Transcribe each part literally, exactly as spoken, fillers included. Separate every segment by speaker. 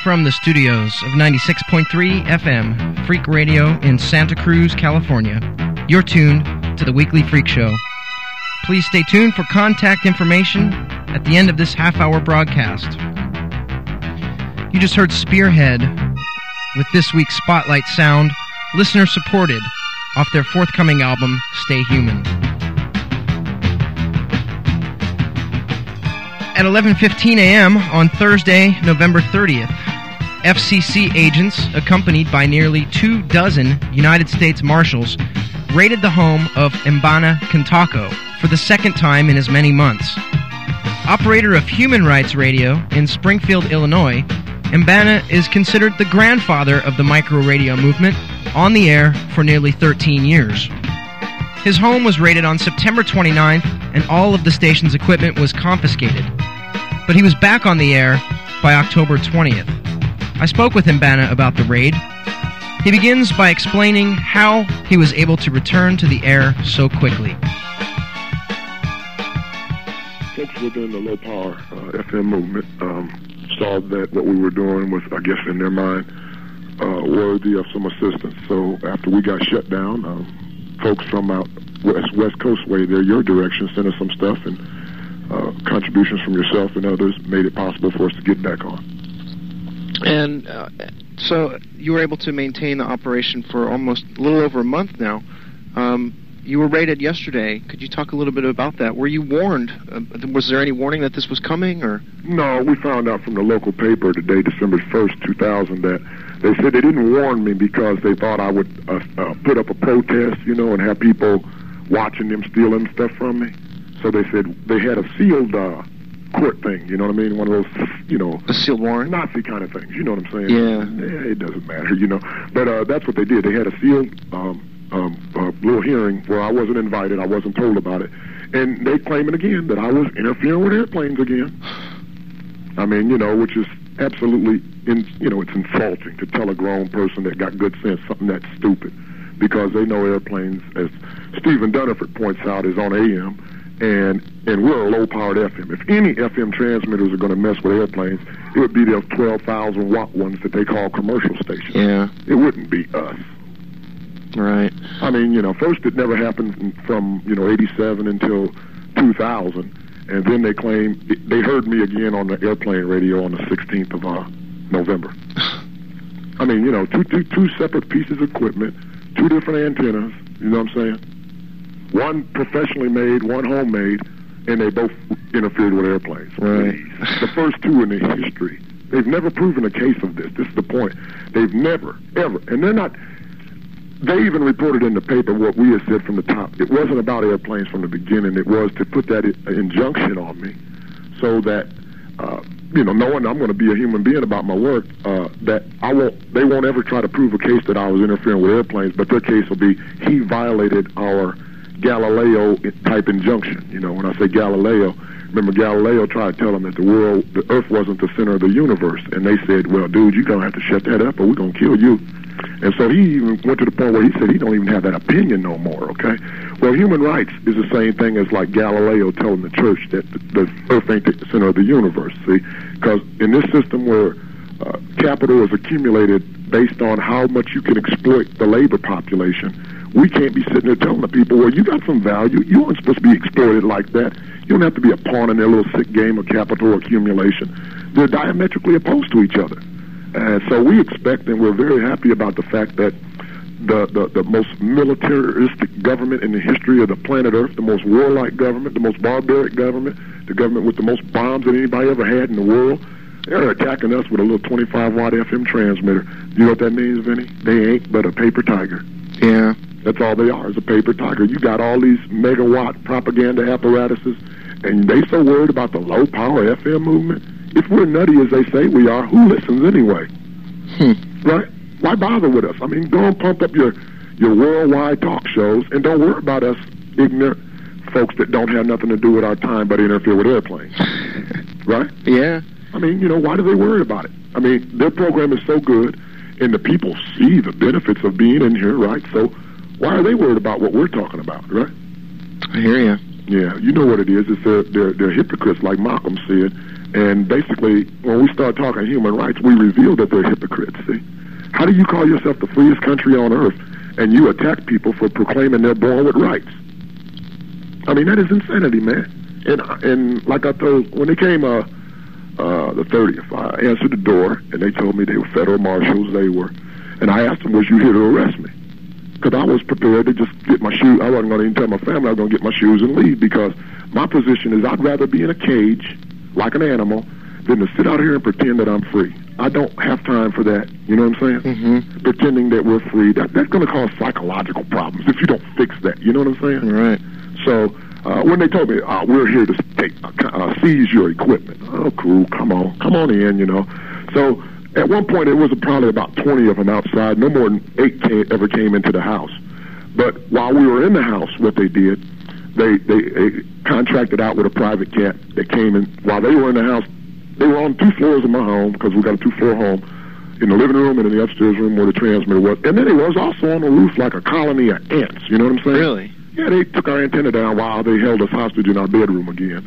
Speaker 1: From the studios of ninety-six point three F M, Freak Radio in Santa Cruz, California, you're tuned to the Weekly Freak Show. Please stay tuned for contact information at the end of this half-hour broadcast. You just heard Spearhead with this week's Spotlight sound, listener-supported, off their forthcoming album, Stay Human. At eleven fifteen a.m. on Thursday, November thirtieth, F C C agents, accompanied by nearly two dozen United States Marshals, raided the home of Mbana Kintako for the second time in as many months. Operator of Human Rights Radio in Springfield, Illinois, Mbana is considered the grandfather of the micro-radio movement, on the air for nearly thirteen years. His home was raided on September twenty-ninth, and all of the station's equipment was confiscated. But he was back on the air by October twentieth. I spoke with Mbana about the raid. He begins by explaining how he was able to return to the air so quickly.
Speaker 2: Folks within the low-power uh, F M movement um, saw that what we were doing was, I guess, in their mind, uh, worthy of some assistance. So after we got shut down, um, folks from out west, west Coast way there, your direction, sent us some stuff, and uh, contributions from yourself and others made it possible for us to get back on.
Speaker 1: And uh, so you were able to maintain the operation for almost a little over a month now. Um, you were raided yesterday. Could you talk a little bit about that? Were you warned? Uh, was there any warning that this was coming? Or
Speaker 2: no, we found out from the local paper today, December first, two thousand, that they said they didn't warn me because they thought I would uh, uh, put up a protest, you know, and have people watching them stealing stuff from me. So they said they had a sealed uh, court thing, you know what I mean? One of those, you know...
Speaker 1: A sealed warrant?
Speaker 2: Nazi kind of things, you know what I'm saying?
Speaker 1: Yeah.
Speaker 2: Yeah, it doesn't matter, you know. But uh, that's what they did. They had a sealed um, um, uh, little hearing where I wasn't invited, I wasn't told about it. And they claiming again that I was interfering with airplanes again. I mean, you know, which is absolutely, in, you know, it's insulting to tell a grown person that got good sense something that stupid. Because they know airplanes, as Stephen Duniford points out, is on A M, and and we're a low-powered F M. If any F M transmitters are going to mess with airplanes, it would be those twelve thousand watt ones that they call commercial stations.
Speaker 1: Yeah.
Speaker 2: It wouldn't be us.
Speaker 1: Right.
Speaker 2: I mean, you know, first it never happened from, you know, eighty-seven until two thousand, and then they claim, they heard me again on the airplane radio on the sixteenth of uh, November. I mean, you know, two, two, two separate pieces of equipment, two different antennas, you know what I'm saying? One professionally made, one homemade, and they both interfered with airplanes.
Speaker 1: Right.
Speaker 2: The first two in the history. They've never proven a case of this. This is the point. They've never, ever, and they're not, they even reported in the paper what we had said from the top. It wasn't about airplanes from the beginning. It was to put that injunction on me so that, uh, you know, knowing I'm going to be a human being about my work, uh, that I won't, they won't ever try to prove a case that I was interfering with airplanes, but their case will be he violated our Galileo-type injunction. You know, when I say Galileo, remember Galileo tried to tell them that the world, the Earth wasn't the center of the universe, and they said, well, dude, you're going to have to shut that up or we're going to kill you. And so he even went to the point where he said he don't even have that opinion no more, okay? Well, human rights is the same thing as like Galileo telling the church that the, the Earth ain't the center of the universe, see? Because in this system where uh, capital is accumulated based on how much you can exploit the labor population, we can't be sitting there telling the people, well, you got some value. You aren't supposed to be exploited like that. You don't have to be a pawn in their little sick game of capital accumulation. They're diametrically opposed to each other. And so we expect, and we're very happy about the fact that the, the, the most militaristic government in the history of the planet Earth, the most warlike government, the most barbaric government, the government with the most bombs that anybody ever had in the world, they're attacking us with a little twenty-five watt F M transmitter. You know what that means, Vinny? They ain't but a paper tiger.
Speaker 1: Yeah.
Speaker 2: That's all they are, is a paper tiger. You got all these megawatt propaganda apparatuses, and they so worried about the low-power F M movement. If we're nutty as they say we are, who listens anyway?
Speaker 1: Hmm.
Speaker 2: Right? Why bother with us? I mean, go and pump up your, your worldwide talk shows, and don't worry about us ignorant folks that don't have nothing to do with our time but interfere with airplanes. Right?
Speaker 1: Yeah.
Speaker 2: I mean, you know, why do they worry about it? I mean, their program is so good, and the people see the benefits of being in here, right? So why are they worried about what we're talking about, right?
Speaker 1: I hear you.
Speaker 2: Yeah, you know what it is. It's they're, they're, they're hypocrites, like Malcolm said. And basically, when we start talking human rights, we reveal that they're hypocrites, see? How do you call yourself the freest country on earth and you attack people for proclaiming they're born with rights? I mean, that is insanity, man. And and like I told, when they came uh, uh, the thirtieth, I answered the door, and they told me they were federal marshals. They were, and I asked them, was you here to arrest me? Because I was prepared to just get my shoes. I wasn't going to even tell my family I was going to get my shoes and leave, because my position is I'd rather be in a cage like an animal than to sit out here and pretend that I'm free. I don't have time for that. You know what I'm saying?
Speaker 1: Mm-hmm.
Speaker 2: Pretending that we're free. That, that's going to cause psychological problems if you don't fix that. You know what I'm saying?
Speaker 1: Right.
Speaker 2: So uh, when they told me, uh, we're here to take, uh, seize your equipment. Oh, cool. Come on. Come on in, you know. So at one point, it was probably about twenty of them outside. No more than eight came, ever came into the house. But while we were in the house, what they did, they, they, they contracted out with a private cat that came in. While they were in the house, they were on two floors of my home, because we got a two-floor home, in the living room and in the upstairs room where the transmitter was. And then it was also on the roof like a colony of ants. You know what I'm saying?
Speaker 1: Really?
Speaker 2: Yeah, they took our antenna down while they held us hostage in our bedroom again.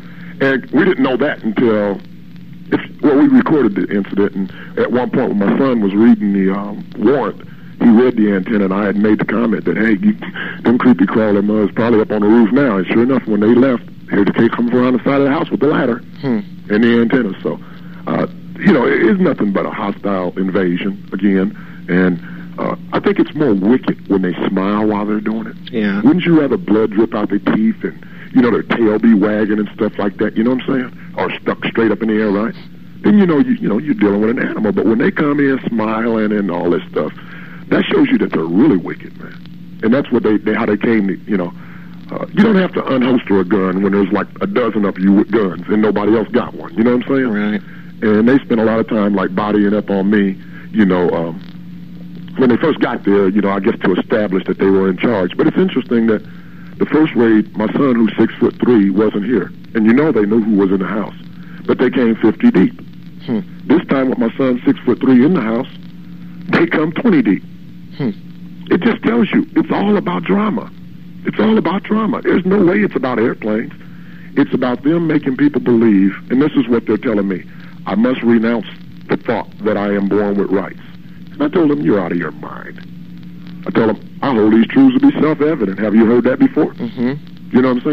Speaker 2: And we didn't know that until, if, well, we recorded the incident, and at one point when my son was reading the um, warrant, he read the antenna, and I had made the comment that, hey, you, them creepy crawling mugs probably up on the roof now. And sure enough, when they left, here they come around the side of the house with the ladder
Speaker 1: hmm.
Speaker 2: and the antenna. So, uh, you know, it is nothing but a hostile invasion again, and uh, I think it's more wicked when they smile while they're doing it.
Speaker 1: Yeah.
Speaker 2: Wouldn't you rather blood drip out their teeth and, you know, their tail be wagging and stuff like that? You know what I'm saying? Or stuck straight up in the air, right? Then you know you you know you're dealing with an animal. But when they come in smiling and all this stuff, that shows you that they're really wicked, man. And that's what they, they how they came to, you know. Uh, you don't have to unholster a gun when there's like a dozen of you with guns and nobody else got one. You know what I'm saying?
Speaker 1: Right.
Speaker 2: And they spent a lot of time like bodying up on me, you know, um, when they first got there, you know, I guess to establish that they were in charge. But it's interesting that the first raid, my son, who's six foot three, wasn't here. And you know they knew who was in the house. But they came fifty deep.
Speaker 1: Hmm.
Speaker 2: This time with my son, six foot three, in the house, they come twenty deep.
Speaker 1: Hmm.
Speaker 2: It just tells you it's all about drama. It's all about drama. There's no way it's about airplanes. It's about them making people believe, and this is what they're telling me, I must renounce the thought that I am born with rights. And I told them, you're out of your mind. I told them, I hold these truths to be self-evident. Have you heard that before?
Speaker 1: Mm-hmm.
Speaker 2: You know what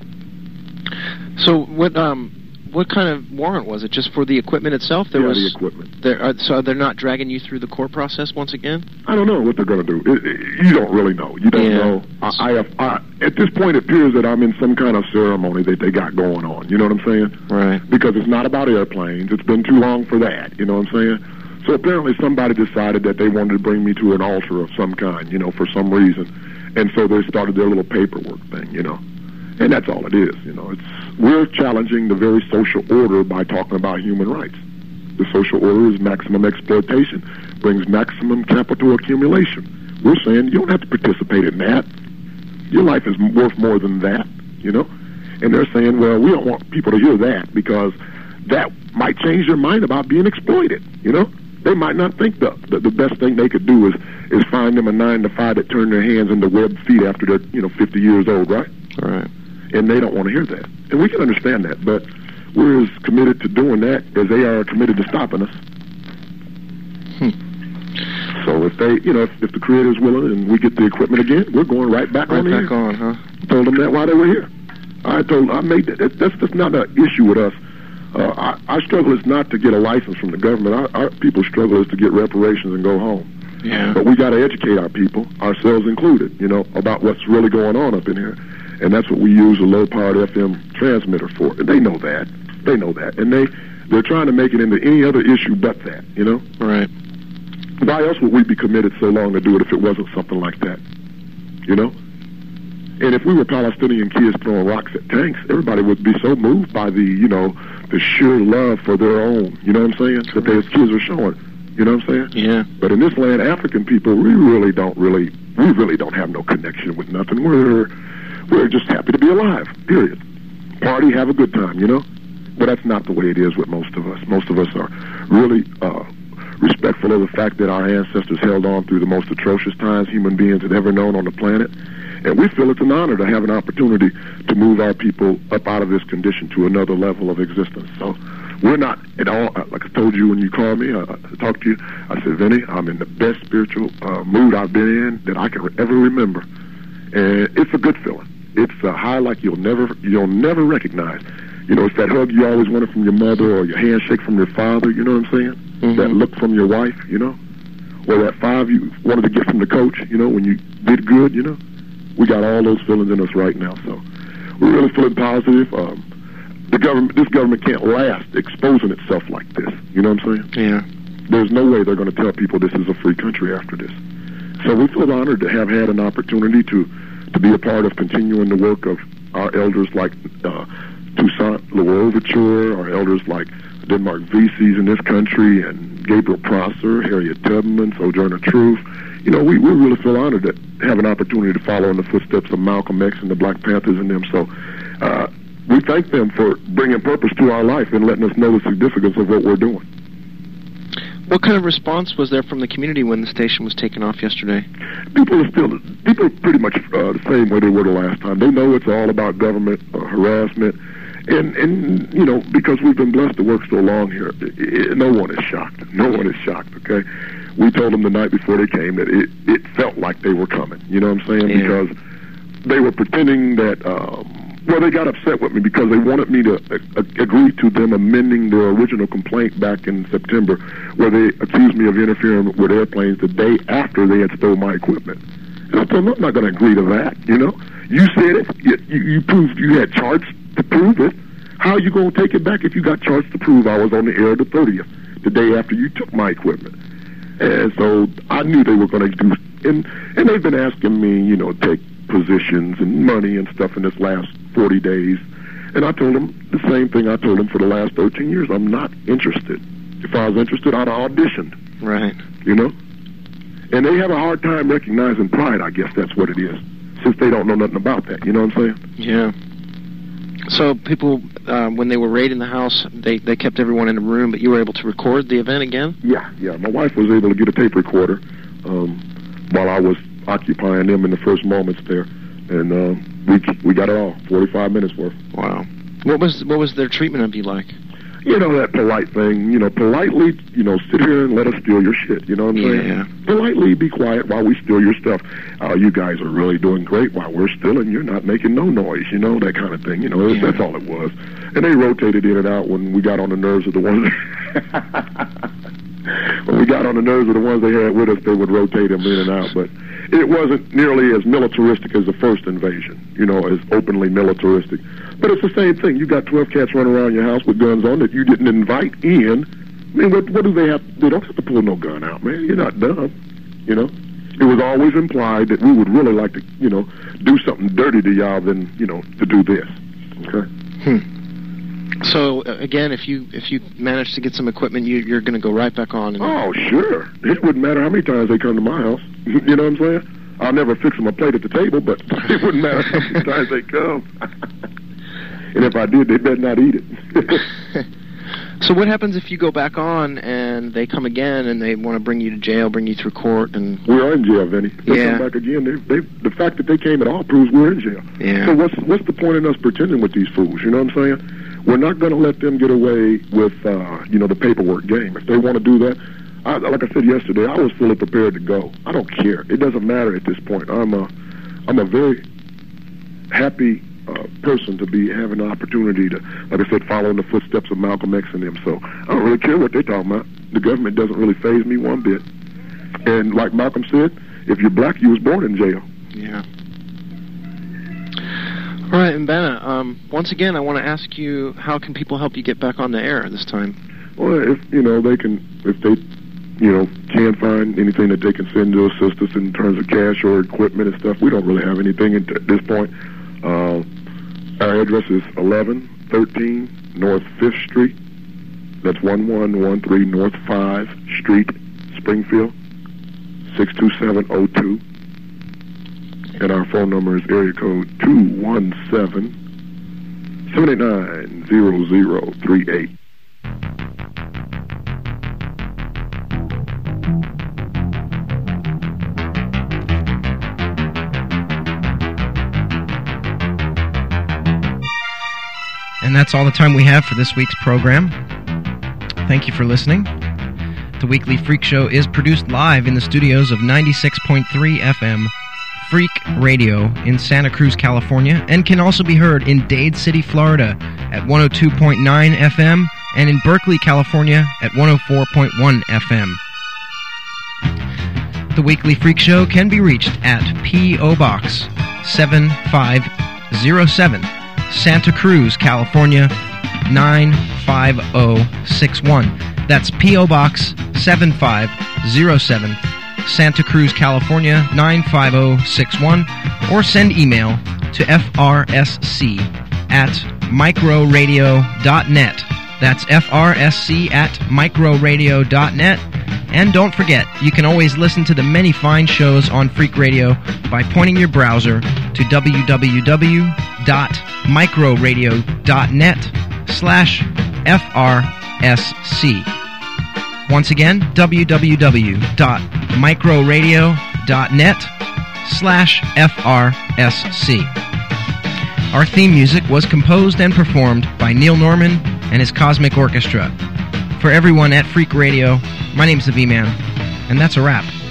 Speaker 2: I'm saying?
Speaker 1: So what um what kind of warrant was it? Just for the equipment itself? There
Speaker 2: yeah,
Speaker 1: was
Speaker 2: the equipment.
Speaker 1: There, uh, so they're not dragging you through the court process once again?
Speaker 2: I don't know what they're going to do. It, it, you don't really know. You don't
Speaker 1: yeah.
Speaker 2: know. I, I have. I, at this point, it appears that I'm in some kind of ceremony that they got going on. You know what I'm saying?
Speaker 1: Right.
Speaker 2: Because it's not about airplanes. It's been too long for that. You know what I'm saying? So apparently somebody decided that they wanted to bring me to an altar of some kind, you know, for some reason. And so they started their little paperwork thing, you know. And that's all it is, you know. It's we're challenging the very social order by talking about human rights. The social order is maximum exploitation, brings maximum capital accumulation. We're saying you don't have to participate in that. Your life is worth more than that, you know. And they're saying, well, we don't want people to hear that because that might change their mind about being exploited, you know. They might not think the, the the best thing they could do is is find them a nine to five that turn their hands into webbed feet after they're, you know, fifty years old, right?
Speaker 1: All right.
Speaker 2: And they don't want to hear that. And we can understand that, but we're as committed to doing that as they are committed to stopping us.
Speaker 1: Hmm.
Speaker 2: So if they, you know, if, if the Creator's willing and we get the equipment again, we're going right back
Speaker 1: right
Speaker 2: on
Speaker 1: back
Speaker 2: here.
Speaker 1: on, huh?
Speaker 2: I told them that while they were here. I told I made that. that that's just not an issue with us. Uh, our, our struggle is not to get a license from the government. Our, our people's struggle is to get reparations and go home.
Speaker 1: Yeah.
Speaker 2: But we got to educate our people, ourselves included, you know, about what's really going on up in here. And that's what we use a low-powered F M transmitter for. And they know that. They know that. And they, they're trying to make it into any other issue but that, you know?
Speaker 1: Right.
Speaker 2: Why else would we be committed so long to do it if it wasn't something like that? You know? And if we were Palestinian kids throwing rocks at tanks, everybody would be so moved by the, you know, the sheer love for their own, you know what I'm saying? That those kids are showing. You know what I'm saying?
Speaker 1: Yeah.
Speaker 2: But in this land, African people, we really don't really, we really don't have no connection with nothing. We're... We're just happy to be alive, period. Party, have a good time, you know? But that's not the way it is with most of us. Most of us are really uh, respectful of the fact that our ancestors held on through the most atrocious times human beings had ever known on the planet. And we feel it's an honor to have an opportunity to move our people up out of this condition to another level of existence. So we're not at all, like I told you when you called me, I, I talked to you, I said, Vinny, I'm in the best spiritual uh, mood I've been in that I can ever remember. And it's a good feeling. It's a high like you'll never, you'll never recognize. You know, it's that hug you always wanted from your mother, or your handshake from your father, you know what I'm saying? Mm-hmm. That look from your wife, you know? Or that five you wanted to get from the coach, you know, when you did good, you know? We got all those feelings in us right now, so we're really feeling positive. Um, the government, this government can't last exposing itself like this, you know what I'm saying?
Speaker 1: Yeah.
Speaker 2: There's no way they're going to tell people this is a free country after this. So we feel honored to have had an opportunity to, to be a part of continuing the work of our elders like uh, Toussaint Louverture, our elders like Denmark Vesey's in this country, and Gabriel Prosser, Harriet Tubman, Sojourner Truth. You know, we, we really feel honored to have an opportunity to follow in the footsteps of Malcolm X and the Black Panthers and them. So uh, we thank them for bringing purpose to our life and letting us know the significance of what we're doing.
Speaker 1: What kind of response was there from the community when the station was taken off yesterday?
Speaker 2: People are still, people are pretty much uh, the same way they were the last time. They know it's all about government uh, harassment. And, and, you know, because we've been blessed to work so long here, it, it, no one is shocked. No one is shocked, okay? We told them the night before they came that it, it felt like they were coming, you know what I'm saying? Yeah. Because they were pretending that, um, well, they got upset with me because they wanted me to uh, agree to them amending their original complaint back in September, where they accused me of interfering with airplanes the day after they had stole my equipment. And I told them, I'm not going to agree to that, you know? You said it. You, you, you proved you had charts to prove it. How are you going to take it back if you got charts to prove I was on the air the thirtieth, the day after you took my equipment? And so I knew they were going to do, and, and they've been asking me, you know, take positions and money and stuff in this last forty days. And I told them the same thing I told them for the last thirteen years. I'm not interested. If I was interested, I'd have auditioned.
Speaker 1: Right.
Speaker 2: You know? And they have a hard time recognizing pride, I guess that's what it is, since they don't know nothing about that. You know what I'm saying?
Speaker 1: Yeah. So people, uh, when they were raiding the house, they, they kept everyone in a room, but you were able to record the event again?
Speaker 2: Yeah, yeah. My wife was able to get a tape recorder um, while I was occupying them in the first moments there. And uh, we we got it all, forty-five minutes worth.
Speaker 1: Wow. What was what was their treatment of you like?
Speaker 2: You know, that polite thing, you know, politely, you know, sit here and let us steal your shit, you know what I'm saying?
Speaker 1: Yeah.
Speaker 2: Politely be quiet while we steal your stuff. Uh, you guys are really doing great while we're stealing. You're not making no noise, you know, that kind of thing. You know, yeah. That's all it was. And they rotated in and out when we got on the nerves of the ones... when we got on the nerves of the ones they had with us, they would rotate them in and out. But it wasn't nearly as militaristic as the first invasion, you know, as openly militaristic. But it's the same thing. You got twelve cats running around your house with guns on that you didn't invite in. I mean, what, what do they have? They don't have to pull no gun out, man. You're not dumb, you know. It was always implied that we would really like to, you know, do something dirty to y'all than, you know, to do this. Okay.
Speaker 1: Hmm. So uh, again, if you if you manage to get some equipment, you, you're going to go right back on. And
Speaker 2: oh, sure. It wouldn't matter how many times they come to my house. You know what I'm saying? I'll never fix them a plate at the table, but it wouldn't matter how many times they come. And if I did, they better not eat it.
Speaker 1: So what happens if you go back on and they come again and they want to bring you to jail, bring you through court? And
Speaker 2: we are in jail, Vinny. They
Speaker 1: yeah.
Speaker 2: come back again. They, they, the fact that they came at all proves we're in jail.
Speaker 1: Yeah.
Speaker 2: So what's what's the point in us pretending with these fools? You know what I'm saying? We're not going to let them get away with, uh, you know, the paperwork game. If they want to do that, I, like I said yesterday, I was fully prepared to go. I don't care. It doesn't matter at this point. I'm a, I'm a very happy uh, person to be having an opportunity to, like I said, follow in the footsteps of Malcolm X and them. So I don't really care what they're talking about. The government doesn't really faze me one bit. And like Malcolm said, if you're black, you was born in jail.
Speaker 1: Yeah. All right, Mbana, um, once again, I want to ask you, how can people help you get back on the air this time?
Speaker 2: Well, if, you know, they can, if they, you know, can find anything that they can send to assist us in terms of cash or equipment and stuff. We don't really have anything at this point. Uh, our address is eleven thirteen North fifth Street. That's one one one three North five Street, Springfield, six two seven oh two. And our phone number is area code two one seven, seven eight nine, zero zero three eight.
Speaker 1: And that's all the time we have for this week's program. Thank you for listening. The Weekly Freak Show is produced live in the studios of ninety-six point three F M Freak Radio in Santa Cruz, California, and can also be heard in Dade City, Florida at one oh two point nine F M and in Berkeley, California at one oh four point one F M. The Weekly Freak Show can be reached at P O. Box seven five zero seven, Santa Cruz, California nine five oh six one. That's P O. Box seven five zero seven, Santa Cruz, California nine five oh six one, or send email to F R S C at microradio dot net. That's F R S C at microradio dot net. And don't forget, you can always listen to the many fine shows on Freak Radio by pointing your browser to w w w dot microradio dot net slash F R S C. Once again, w w w dot microradio dot net slash F R S C. Our theme music was composed and performed by Neil Norman and his Cosmic Orchestra. For everyone at Freak Radio, my name's the V-Man, and that's a wrap.